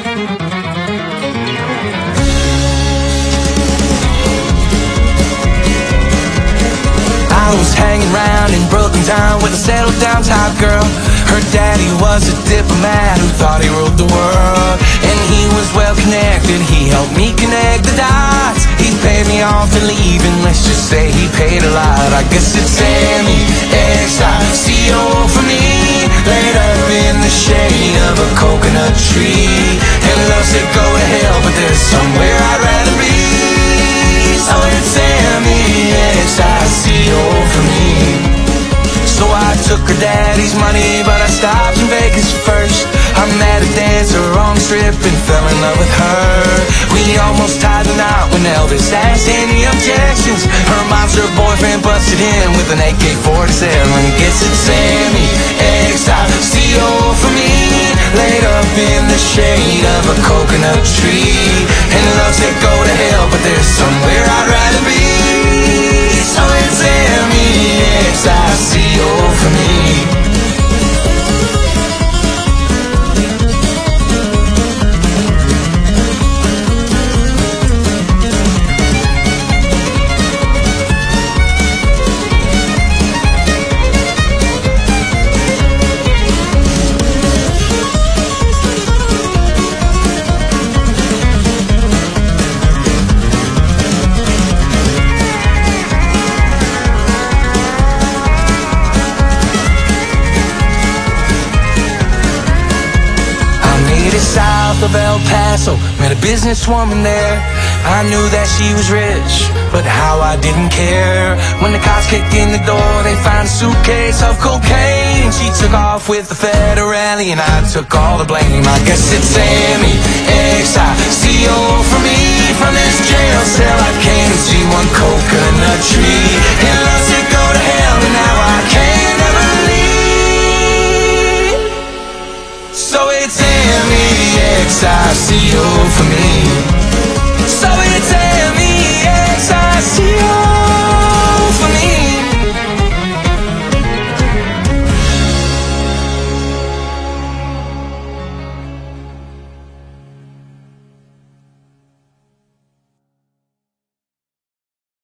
I was hanging around in Brooklyn town with a settled down type girl. Her daddy was a diplomat who thought he ruled the world, and he was well connected, he helped me connect the dots. He paid me off to leave, and let's just say he paid a lot. I guess it's M-E-X-I-C-O for me, laid up in the shade of a coconut tree. And love said go to hell, but there's somewhere I'd rather be. So it's M-E-X-I-C-O for me. So I took her daddy's money, but I stopped in Vegas first. I met a dancer on the strip and fell in love with her. We almost tied the knot when Elvis asked any objections. Her monster boyfriend busted in with an AK-47. Guess it's M-E-X-I-C-O for me, laid up in the shade of a coconut tree. And love said go to hell, but there's somewhere I'd rather be. So it's M-E-X-I-C-O for me. South of El Paso, met a businesswoman there. I knew that she was rich, but how I didn't care. When the cops kicked in the door, they found a suitcase of cocaine. She took off with the federale, and I took all the blame. I guess it's Sammy